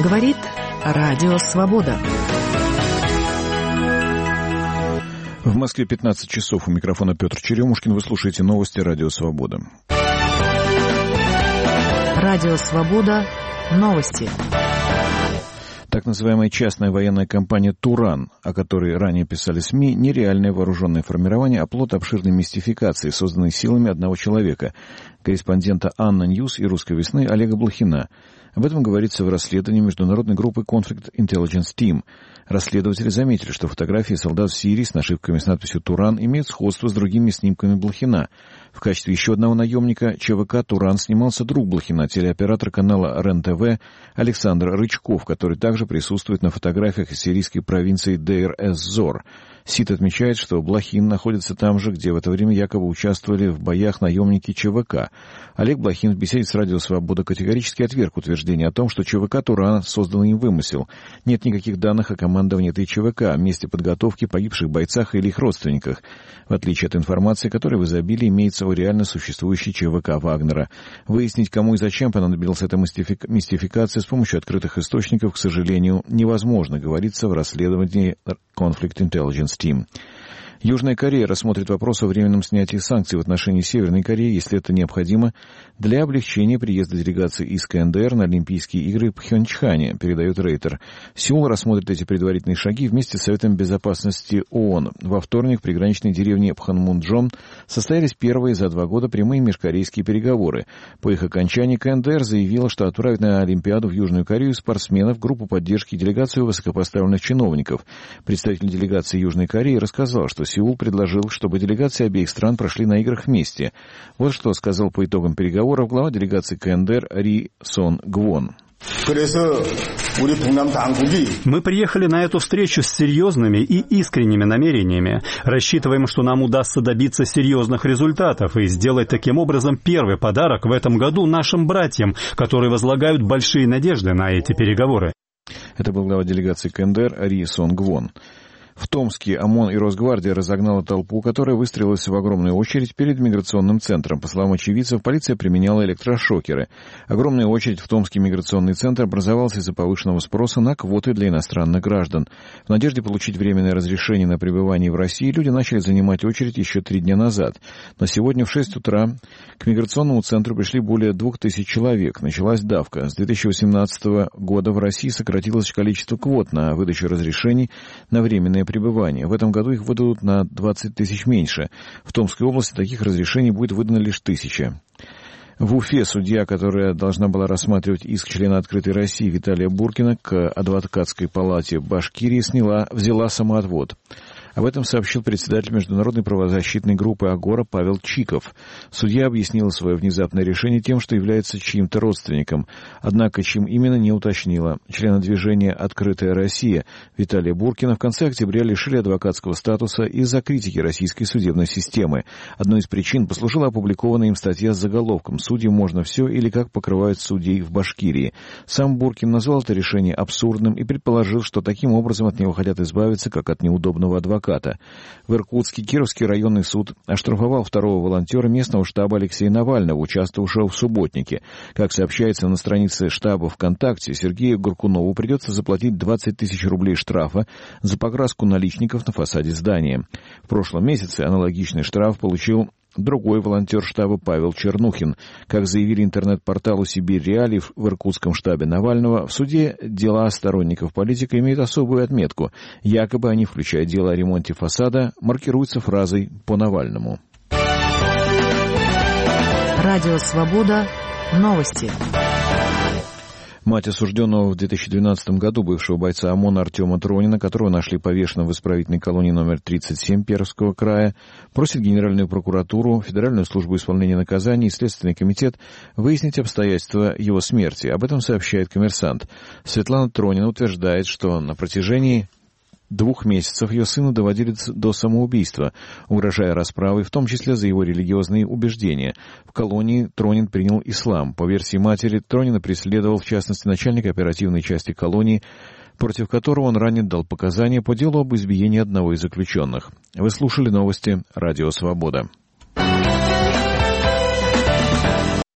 Говорит Радио Свобода. В Москве 15 часов. У микрофона Петр Черемушкин. Вы слушаете новости Радио Свобода. Радио Свобода. Новости. Так называемая частная военная компания «Туран», о которой ранее писали СМИ, нереальное вооруженное формирование, а плод обширной мистификации, созданной силами одного человека, корреспондента «Анна Ньюс» и «Русской весны» Олега Блохина. Об этом говорится в расследовании международной группы Conflict Intelligence Team. Расследователи заметили, что фотографии солдат в Сирии с нашивками с надписью «Туран» имеют сходство с другими снимками Блохина. В качестве еще одного наемника ЧВК «Туран» снимался друг Блохина, телеоператор канала РЕН-ТВ Александр Рычков, который также присутствует на фотографиях из сирийской провинции Дейр-эз-Зор. СИТ отмечает, что Блохин находится там же, где в это время якобы участвовали в боях наемники ЧВК. Олег Блохин в беседе с Радио Свобода категорически отверг утверждение о том, что ЧВК «Туран» создан им вымысел. Нет никаких данных о командовании этой ЧВК, о месте подготовки, погибших бойцах или их родственниках, в отличие от информации, которая в изобилии имеется о реально существующей ЧВК Вагнера. Выяснить, кому и зачем понадобилась эта мистификация с помощью открытых источников, к сожалению, невозможно, говорится в расследовании Conflict Intelligence Team. Южная Корея рассмотрит вопрос о временном снятии санкций в отношении Северной Кореи, если это необходимо, для облегчения приезда делегации из КНДР на Олимпийские игры в Пхенчхане, передает Рейтер. Сеул рассмотрит эти предварительные шаги вместе с Советом Безопасности ООН. Во вторник в приграничной деревне Пханмунджом состоялись первые за 2 года прямые межкорейские переговоры. По их окончании КНДР заявила, что отправит на Олимпиаду в Южную Корею спортсменов, группу поддержки и делегацию высокопоставленных чиновников. Представитель делегации Южной Кореи рассказал, что Сеул предложил, чтобы делегации обеих стран прошли на играх вместе. Вот что сказал по итогам переговоров глава делегации КНДР Ри Сон Гвон. Мы приехали на эту встречу с серьезными и искренними намерениями. Рассчитываем, что нам удастся добиться серьезных результатов и сделать таким образом первый подарок в этом году нашим братьям, которые возлагают большие надежды на эти переговоры. Это был глава делегации КНДР Ри Сон Гвон. В Томске ОМОН и Росгвардия разогнала толпу, которая выстроилась в огромную очередь перед миграционным центром. По словам очевидцев, полиция применяла электрошокеры. Огромная очередь в Томский миграционный центр образовалась из-за повышенного спроса на квоты для иностранных граждан. В надежде получить временное разрешение на пребывание в России люди начали занимать очередь еще 3 дня назад. Но сегодня в 6 утра к миграционному центру пришли более 2000 человек. Началась давка. С 2018 года в России сократилось количество квот на выдачу разрешений на временное пребывания. В этом году их выдадут на 20 тысяч меньше. В Томской области таких разрешений будет выдано лишь 1000. В Уфе судья, которая должна была рассматривать иск члена «Открытой России» Виталия Буркина к адвокатской палате Башкирии, взяла самоотвод. Об этом сообщил председатель международной правозащитной группы «Агора» Павел Чиков. Судья объяснила свое внезапное решение тем, что является чьим-то родственником. Однако, чьим именно, не уточнила. Члена движения «Открытая Россия» Виталия Буркина в конце октября лишили адвокатского статуса из-за критики российской судебной системы. Одной из причин послужила опубликованная им статья с заголовком «Судьям можно все» или «Как покрывают судей в Башкирии». Сам Буркин назвал это решение абсурдным и предположил, что таким образом от него хотят избавиться, как от неудобного адвоката. В Иркутске Кировский районный суд оштрафовал второго волонтера местного штаба Алексея Навального, участвовавшего в субботнике. Как сообщается на странице штаба ВКонтакте, Сергею Горкунову придется заплатить 20 тысяч рублей штрафа за покраску наличников на фасаде здания. В прошлом месяце аналогичный штраф получил другой волонтер штаба Павел Чернухин. Как заявили интернет-порталу «Сибирь Реалии», в иркутском штабе Навального в суде дела сторонников политика имеют особую отметку. Якобы они, включая дело о ремонте фасада, маркируются фразой «по Навальному». Радио Свобода. Новости. Мать осужденного в 2012 году бывшего бойца ОМОНа Артема Тронина, которого нашли повешенным в исправительной колонии номер 37 Пермского края, просит Генеральную прокуратуру, Федеральную службу исполнения наказаний и Следственный комитет выяснить обстоятельства его смерти. Об этом сообщает «Коммерсант». Светлана Тронина утверждает, что на протяжении 2 месяцев ее сына доводили до самоубийства, угрожая расправой, в том числе за его религиозные убеждения. В колонии Тронин принял ислам. По версии матери, Тронина преследовал, в частности, начальник оперативной части колонии, против которого он ранее дал показания по делу об избиении одного из заключенных. Вы слушали новости «Радио Свобода».